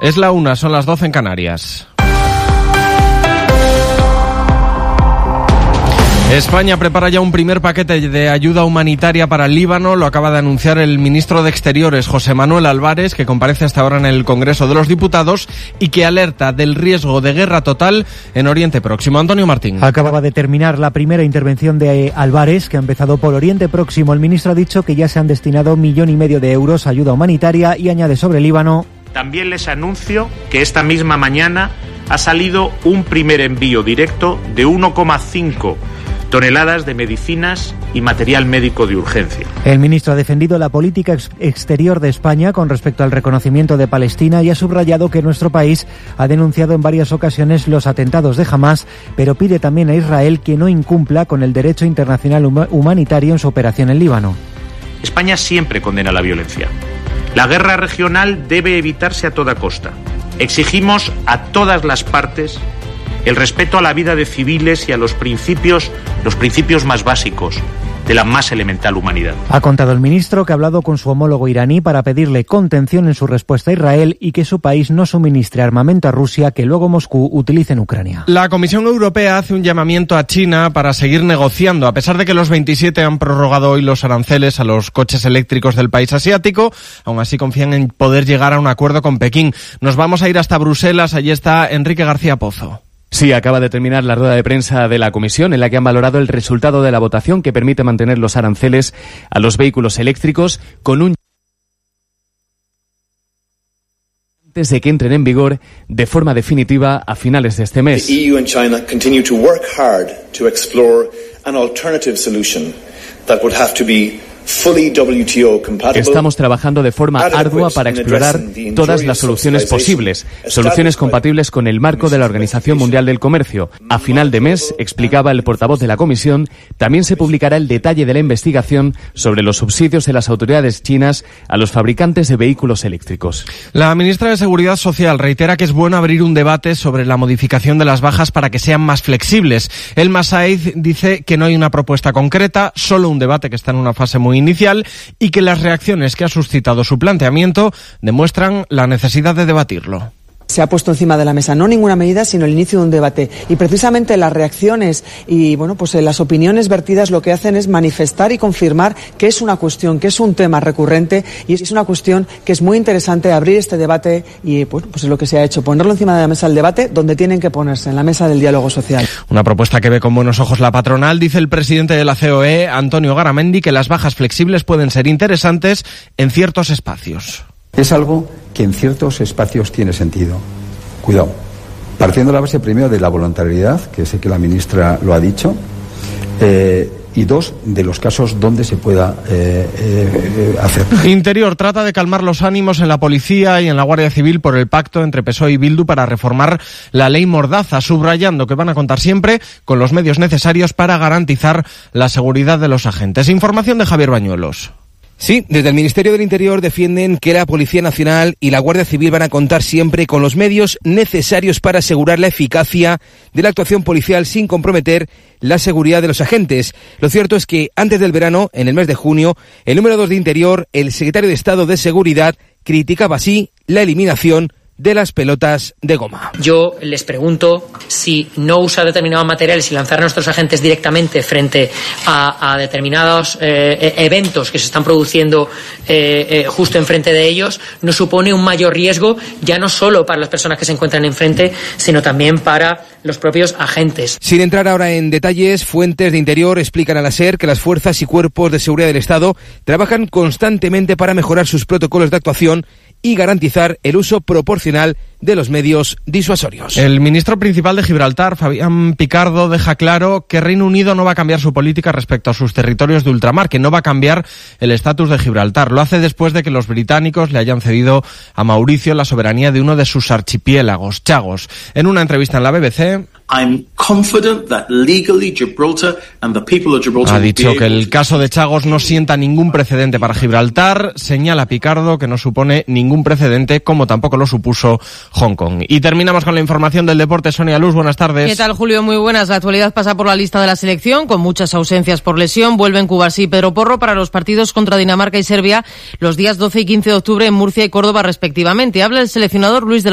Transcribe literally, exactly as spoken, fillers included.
Es la una, son las doce en Canarias. España prepara ya un primer paquete de ayuda humanitaria para el Líbano. Lo acaba de anunciar el ministro de Exteriores, José Manuel Álvarez, que comparece hasta ahora en el Congreso de los Diputados y que alerta del riesgo de guerra total en Oriente Próximo. Antonio Martín. Acababa de terminar la primera intervención de Álvarez, que ha empezado por Oriente Próximo. El ministro ha dicho que ya se han destinado millón y medio de euros a ayuda humanitaria y añade sobre Líbano. También les anuncio que esta misma mañana ha salido un primer envío directo de uno coma cinco toneladas de medicinas y material médico de urgencia. El ministro ha defendido la política ex- exterior de España con respecto al reconocimiento de Palestina y ha subrayado que nuestro país ha denunciado en varias ocasiones los atentados de Hamás, pero pide también a Israel que no incumpla con el derecho internacional hum- humanitario en su operación en Líbano. España siempre condena la violencia. La guerra regional debe evitarse a toda costa. Exigimos a todas las partes el respeto a la vida de civiles y a los principios, los principios más básicos de la más elemental humanidad. Ha contado el ministro que ha hablado con su homólogo iraní para pedirle contención en su respuesta a Israel y que su país no suministre armamento a Rusia que luego Moscú utilice en Ucrania. La Comisión Europea hace un llamamiento a China para seguir negociando. A pesar de que los veintisiete han prorrogado hoy los aranceles a los coches eléctricos del país asiático, aún así confían en poder llegar a un acuerdo con Pekín. Nos vamos a ir hasta Bruselas. Allí está Enrique García Pozo. Sí, acaba de terminar la rueda de prensa de la Comisión en la que han valorado el resultado de la votación que permite mantener los aranceles a los vehículos eléctricos con un antes de que entren en vigor de forma definitiva a finales de este mes. The E U and China continue to work hard to explore an alternative solution that would have to be fully W T O compatible. Estamos trabajando de forma ardua para explorar todas las soluciones posibles, soluciones compatibles con el marco de la Organización Mundial del Comercio. A final de mes, explicaba el portavoz de la Comisión, también se publicará el detalle de la investigación sobre los subsidios de las autoridades chinas a los fabricantes de vehículos eléctricos. La ministra de Seguridad Social reitera que es bueno abrir un debate sobre la modificación de las bajas para que sean más flexibles. Elma Said dice que no hay una propuesta concreta, solo un debate que está en una fase muy inicial y que las reacciones que ha suscitado su planteamiento demuestran la necesidad de debatirlo. Se ha puesto encima de la mesa no ninguna medida, sino el inicio de un debate. Y precisamente las reacciones y bueno, pues las opiniones vertidas lo que hacen es manifestar y confirmar que es una cuestión, que es un tema recurrente y es una cuestión que es muy interesante abrir este debate y bueno, pues es lo que se ha hecho, ponerlo encima de la mesa del debate donde tienen que ponerse, en la mesa del diálogo social. Una propuesta que ve con buenos ojos la patronal. Dice el presidente de la C O E, Antonio Garamendi, que las bajas flexibles pueden ser interesantes en ciertos espacios. Es algo que en ciertos espacios tiene sentido. Cuidado. Partiendo de la base primero de la voluntariedad, que sé que la ministra lo ha dicho, eh, y dos, de los casos donde se pueda eh, eh, hacer. Interior trata de calmar los ánimos en la policía y en la Guardia Civil por el pacto entre P S O E y Bildu para reformar la ley Mordaza, subrayando que van a contar siempre con los medios necesarios para garantizar la seguridad de los agentes. Información de Javier Bañuelos. Sí, desde el Ministerio del Interior defienden que la Policía Nacional y la Guardia Civil van a contar siempre con los medios necesarios para asegurar la eficacia de la actuación policial sin comprometer la seguridad de los agentes. Lo cierto es que antes del verano, en el mes de junio, el número dos de Interior, el secretario de Estado de Seguridad, criticaba así la eliminación de las pelotas de goma. Yo les pregunto si no usar determinados materiales y lanzar a nuestros agentes directamente frente a, a determinados eh, eventos que se están produciendo eh, eh, justo enfrente de ellos no supone un mayor riesgo, ya no solo para las personas que se encuentran enfrente, sino también para los propios agentes. Sin entrar ahora en detalles, fuentes de Interior explican a la SER que las fuerzas y cuerpos de seguridad del Estado trabajan constantemente para mejorar sus protocolos de actuación y garantizar el uso proporcional de los medios disuasorios. El ministro principal de Gibraltar, Fabián Picardo, deja claro que Reino Unido no va a cambiar su política respecto a sus territorios de ultramar, que no va a cambiar el estatus de Gibraltar. Lo hace después de que los británicos le hayan cedido a Mauricio la soberanía de uno de sus archipiélagos, Chagos. En una entrevista en la B B C, I'm confident that legally Gibraltar and the people of Gibraltar ha dicho que el caso de Chagos no sienta ningún precedente para Gibraltar. Señala Picardo que no supone ningún precedente, como tampoco lo supuso Hong Kong. Y terminamos con la información del deporte. Sonia Luz, buenas tardes. ¿Qué tal, Julio? Muy buenas. La actualidad pasa por la lista de la selección, con muchas ausencias por lesión. Vuelven Cubarsí y Pedro Porro para los partidos contra Dinamarca y Serbia los días doce y quince de octubre en Murcia y Córdoba, respectivamente. Habla el seleccionador Luis de la